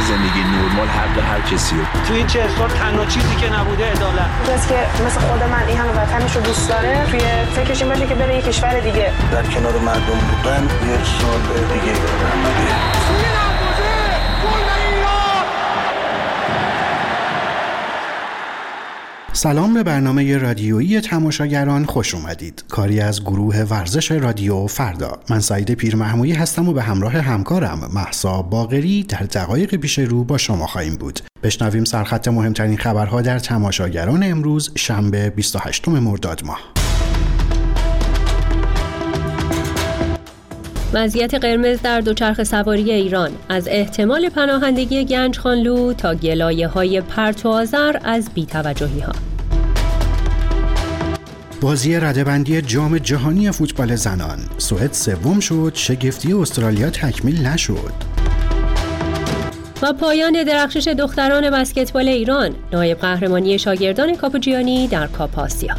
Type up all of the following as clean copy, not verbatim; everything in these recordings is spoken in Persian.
زندگی نرمال حق هر کسیه. تو این 40 سال تنها چیزی که نبوده عدالت. کسی که مثل خود من این همه وطنش رو دوست داره توی فکرش این باشه که بره یه کشور دیگه در کنار مردم بودن یه سال دیگه سلام به برنامه رادیویی تماشاگران خوش اومدید. کاری از گروه ورزش رادیو فردا. من سعید پیرمحمودی هستم و به همراه همکارم مهسا باقری در دقایق پیش رو با شما خواهیم بود. بشنویم سرخط مهمترین خبرها در تماشاگران امروز شنبه 28 مرداد ماه. وضعیت قرمز در دوچرخه سواری ایران، از احتمال پناهندگی گنجخانلو تا گلایه‌های پرت و آذر از بی‌توجهی‌ها. بازی رده‌بندی جام جهانی فوتبال زنان، سوئد سوم شد، شگفتی استرالیا تکمیل نشد. و پایان درخشش دختران بسکتبال ایران، نایب قهرمانی شاگردان کاپوجیانی در کاپ آسیا.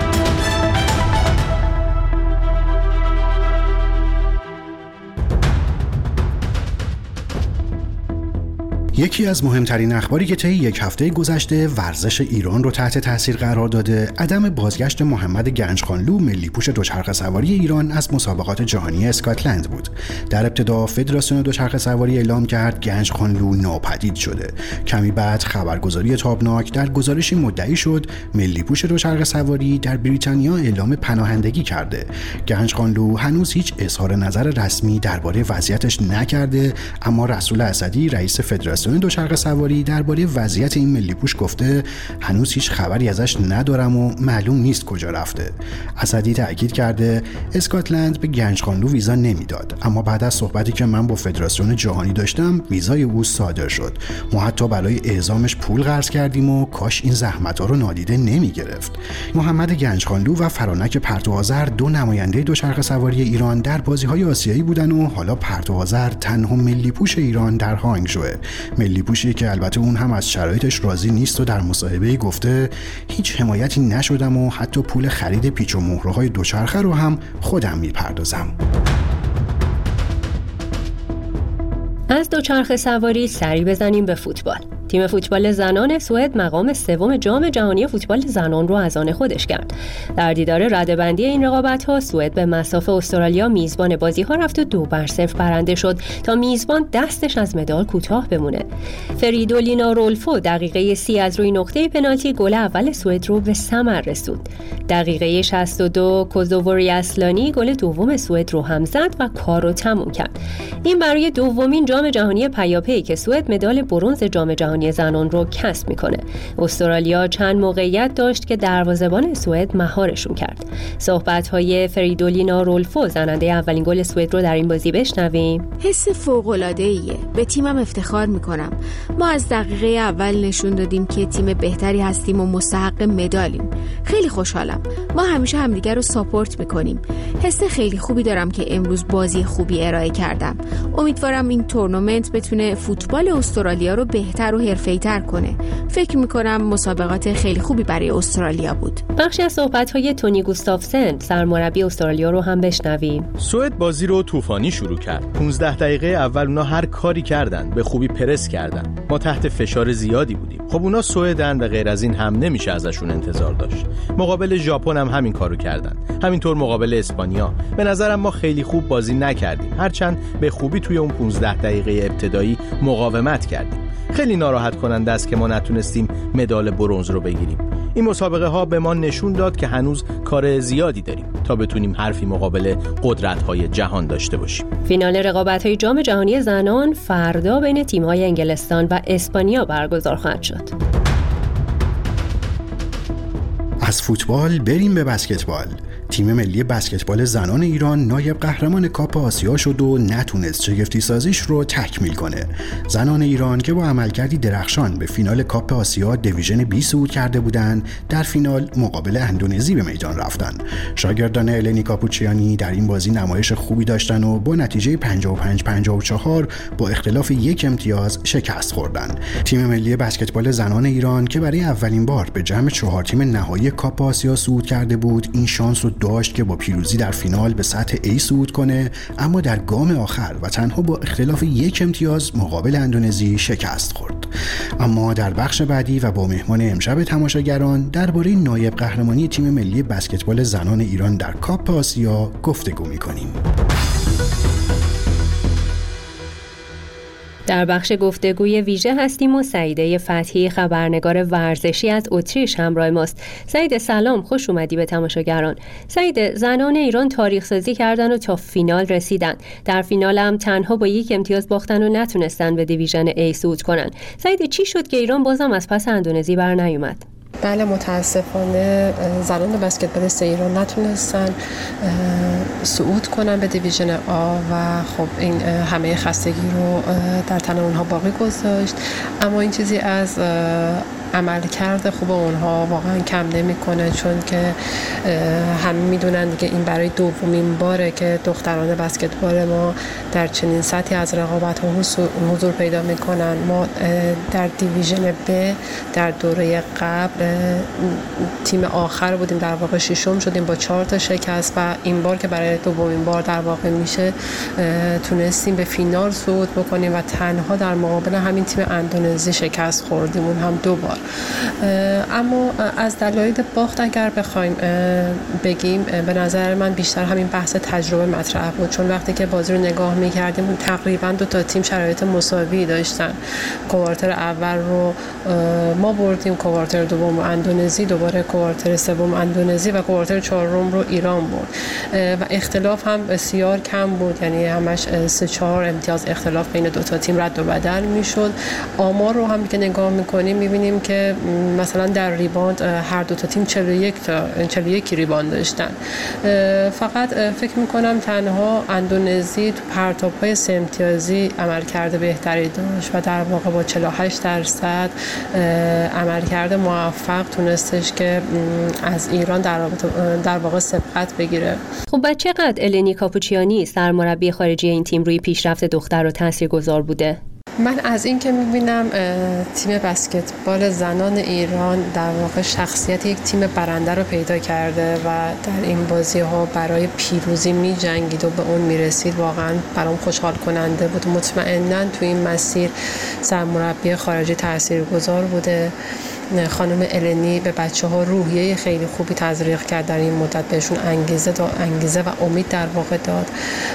یکی از مهمترین اخباری که طی یک هفته گذشته ورزش ایران رو تحت تاثیر قرار داده، عدم بازگشت محمد گنجخانلو ملی‌پوش دوچرخه سواری ایران از مسابقات جهانی اسکاتلند بود. در ابتدا فدراسیون دوچرخه سواری اعلام کرد گنجخانلو ناپدید شده. کمی بعد خبرگزاری تابناک در گزارشی مدعی شد ملی‌پوش دوچرخه سواری در بریتانیا اعلام پناهندگی کرده. گنجخانلو هنوز هیچ اظهار نظر رسمی درباره وضعیتش نکرده، اما رسول اسدی رئیس فدراسیون دوچرخه سواری درباره وضعیت این ملی‌پوش گفته هنوز هیچ خبری ازش ندارم و معلوم نیست کجا رفته. اسدی تاکید کرده اسکاتلند به گنجخانلو ویزا نمیداد، اما بعد از صحبتی که من با فدراسیون جهانی داشتم ویزای او صادر شد. ما حتی برای اعزامش پول قرض کردیم و کاش این زحمت‌ها رو نادیده نمی‌گرفت. محمد گنجخانلو و فرانک پرت و آذر دو نماینده دوچرخه سواری ایران در بازی‌های آسیایی بودن و حالا پرت و آذر تنها ملی‌پوش ایران در هانگژو. ملی‌پوشی که البته اون هم از شرایطش راضی نیست و در مصاحبه‌ای گفته هیچ حمایتی نشدم و حتی پول خرید پیچ و مهره‌های دوچرخه رو هم خودم میپردازم. از دوچرخه سواری سری بزنیم به فوتبال. تیم فوتبال زنان سوئد مقام سوم جام جهانی فوتبال زنان رو از آن خودش کرد. در دیدار رده‌بندی این رقابت‌ها سوئد به مصاف استرالیا میزبان بازی‌ها رفت و 2-0 برنده شد تا میزبان دستش از مدال کوتاه بمونه. فریدولینا رولفو دقیقه 30 از روی نقطه پنالتی گل اول سوئد رو به ثمر رسوند. دقیقه 62 کوزووری اسلانی گل دوم سوئد رو هم زد و کار رو تموم کرد. این برای دومین جام جهانی پیاپی که سوئد مدال برنز جام جهانی زنان رو کسب میکنه. استرالیا چند موقعیت داشت که دروازه‌بان سوئد مهارشون کرد. صحبت‌های فریدولینا رولفو زننده اولین گل سوئد رو در این بازی بشنویم. حس فوق‌العاده‌ایه. به تیمم افتخار میکنم. ما از دقیقه اول نشون دادیم که تیم بهتری هستیم و مستحق مدالیم. خیلی خوشحالم. ما همیشه همدیگه رو ساپورت میکنیم. حس خیلی خوبی دارم که امروز بازی خوبی ارائه کردم. امیدوارم این تورنمنت بتونه فوتبال استرالیا رو بهتر و حرفه‌ای‌تر کنه. فکر می‌کنم مسابقات خیلی خوبی برای استرالیا بود. بخشی از صحبت‌های تونی گوستافسن سرمربی استرالیا رو هم بشنویم. سوئد بازی رو طوفانی شروع کرد. 15 دقیقه اول اونا هر کاری کردن، به خوبی پرس کردن. ما تحت فشار زیادی بودیم. خب اونا سوئدن و غیر از این هم نمیشه ازشون انتظار داشت. مقابل ژاپن هم همین کارو کردن. همینطور مقابل اسپانیا. به نظرم ما خیلی خوب بازی نکردیم. هرچند به خوبی توی اون 15 دقیقه ابتدایی مقاومت کردیم. خیلی ناراحت کننده است که ما نتونستیم مدال برنز رو بگیریم. این مسابقه ها به ما نشون داد که هنوز کار زیادی داریم تا بتونیم حرفی مقابل قدرت‌های جهان داشته باشیم. فینال رقابت‌های جام جهانی زنان فردا بین تیم‌های انگلستان و اسپانیا برگزار خواهد شد. از فوتبال بریم به بسکتبال. تیم ملی بسکتبال زنان ایران نایب قهرمان کاپ آسیا شد و نتونست شگفتی سازیش رو تکمیل کنه. زنان ایران که با عملکردی درخشان به فینال کاپ آسیا دیویژن B صعود کرده بودند، در فینال مقابل اندونزی به میدان رفتن. شاگردان النی کاپوچیانی در این بازی نمایش خوبی داشتن و با نتیجه 55-54 با اختلاف یک امتیاز شکست خوردن. تیم ملی بسکتبال زنان ایران که برای اولین بار به جمع 4 تیم نهایی کاپ آسیا صعود کرده بود، این شانس رو داشت که با پیروزی در فینال به سطح A صعود کنه، اما در گام آخر و تنها با اختلاف 1 امتیاز مقابل اندونزی شکست خورد. اما در بخش بعدی و با مهمان امشب تماشاگران درباره نایب قهرمانی تیم ملی بسکتبال زنان ایران در کاپ آسیا گفتگو می‌کنیم. در بخش گفتگوی ویژه هستیم و سعیده فتحی خبرنگار ورزشی از اتریش همراه ماست. سعید سلام، خوش اومدی به تماشاگران. سعید، زنان ایران تاریخ سازی کردن و تا فینال رسیدن. در فینال هم تنها با 1 امتیاز باختن و نتونستن به دیویژن A صعود کنن. سعید، چی شد که ایران بازم از پس اندونزی بر نیومد؟ بله، متاسفانه زنان بسکتبالیست ایران نتونستن صعود کنن به دیویژن آ و خب این همه خستگی رو در تن اونها باقی گذاشت. اما این چیزی از عملکرد خوب اونها واقعا کم نمیکنه، چون که همه میدونن دیگه این برای دومین باره که دختران بسکتبال ما در چنین سطحی از رقابت ها حضور پیدا میکنن. ما در دیویژن ب در دوره قبل تیم آخر بودیم، در واقع 6م شدیم با 4 تا شکست و این بار که برای دومین بار در واقع میشه تونستیم به فینال صعود بکنیم و تنها در مقابل همین تیم اندونزی شکست خوردیم، اون هم 2 بار. اما از دلایل باخت اگر بخوایم بگیم، به نظر من بیشتر همین بحث تجربه مطرح بود، چون وقتی که بازی رو نگاه می‌کردیم تقریبا 2 تا تیم شرایط مساوی داشتن. کوارتر اول رو ما بردیم، کوارتر دوم اندونزی، دوباره کوارتر سوم اندونزی و کوارتر چهارم رو ایران برد و اختلاف هم بسیار کم بود، یعنی همش 3-4 امتیاز اختلاف بین 2 تا تیم رد و بدل میشد. آمار رو هم که نگاه می‌کنیم می‌بینیم که مثلا در ریباند هر 2 تا تیم 41 ریباند داشتن. فقط فکر می‌کنم تنها اندونزی تو پرتاب‌های 3 امتیازی عملکرد بهتری داشت و در واقع با 48% عملکرد موفق تونستش که از ایران در واقع سبقت بگیره. خب بعد چقدر النی کاپوچیانی سرمربی خارجی این تیم روی پیشرفت دختر رو تاثیرگذار بوده؟ من از این که می‌بینم تیم بسکتبال زنان ایران در واقع شخصیت یک تیم برنده رو پیدا کرده و در این بازی‌ها برای پیروزی می‌جنگید و به اون می‌رسید، واقعاً برام خوشحال کننده بود. مطمئناً تو این مسیر سرمربی خارجی تاثیرگذار بوده. خانم النی به بچه‌ها روحیه خیلی خوبی تزریق کرد، در این مدت بهشون انگیزه و امید در واقع داد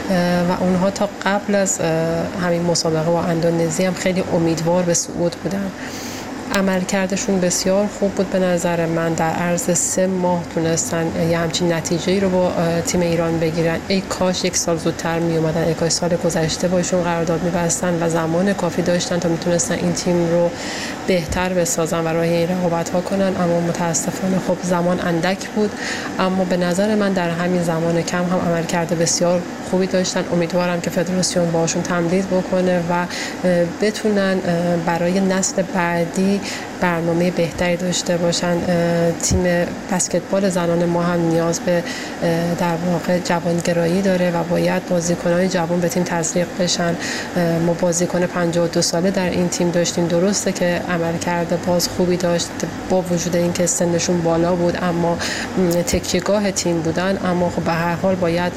و اونها تا قبل از همین مسابقه با اندونزی هم خیلی امیدوار به صعود بودن. عملکردشون بسیار خوب بود به نظر من. در عرض 3 ماه تونستن یه همچین نتیجه‌ای رو با تیم ایران بگیرن. ای کاش 1 سال زودتر می اومدن، ای کاش سال گذشته باشون قرارداد می‌بستن و زمان کافی داشتن تا میتونستن این تیم رو بهتر بسازن و راه این رقابت‌ها کنن. اما متاسفانه خب زمان اندک بود، اما به نظر من در همین زمان کم هم عملکرد بسیار خوبی داشتن. امیدوارم که فدراسیون باشون تمدید بکنه و بتونن برای نسل بعدی برنامه بهتری داشته باشن. تیم بسکتبال زنان ما هم نیاز به در واقع جوانگرایی داره و باید بازیکنان جوان به تیم تزریق بشن. ما بازیکن 52 ساله در این تیم داشتیم، درسته که عملکرد باز خوبی داشت با وجود اینکه سنشون بالا بود، اما تکیه‌گاه تیم بودن، اما خب به هر حال باید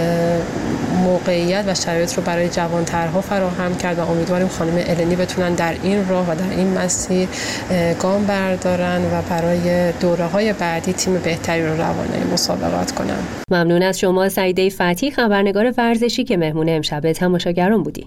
موقعیت و شرایط رو برای جوان‌ترها فراهم کرد و امیدواریم خانم النی بتونن در این راه و در این مسیر گام بردارن و برای دوره‌های بعدی تیم بهتری رو روانه مسابقات کنن. ممنون از شما سعیده فتحی، خبرنگار ورزشی که مهمون امشب تماشاگران بودی.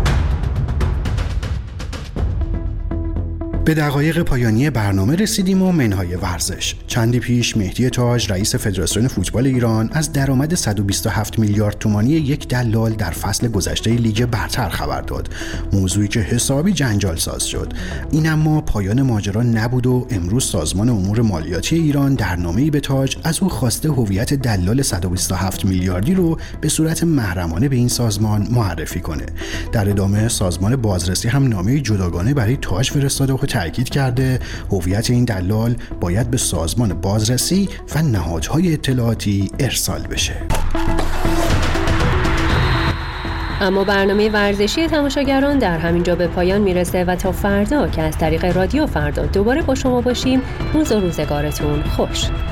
به دقایق پایانی برنامه رسیدیم و منهای ورزش. چندی پیش مهدی تاج رئیس فدراسیون فوتبال ایران از درآمد 127 میلیارد تومانی یک دلال در فصل گذشته لیگ برتر خبر داد، موضوعی که حسابی جنجال ساز شد. این اما پایان ماجرا نبود و امروز سازمان امور مالیاتی ایران در نامه‌ای به تاج از او خواسته هویت دلال 127 میلیاردی رو به صورت محرمانه به این سازمان معرفی کنه. در ادامه سازمان بازرسی هم نامه‌ای جداگانه برای تاج فرستاده و تاکید کرده هویت این دلال باید به سازمان بازرسی و نهادهای اطلاعاتی ارسال بشه. اما برنامه ورزشی تماشاگران در همینجا به پایان میرسه و تا فردا که از طریق رادیو فردا دوباره با شما باشیم، روز و روزگارتون خوش.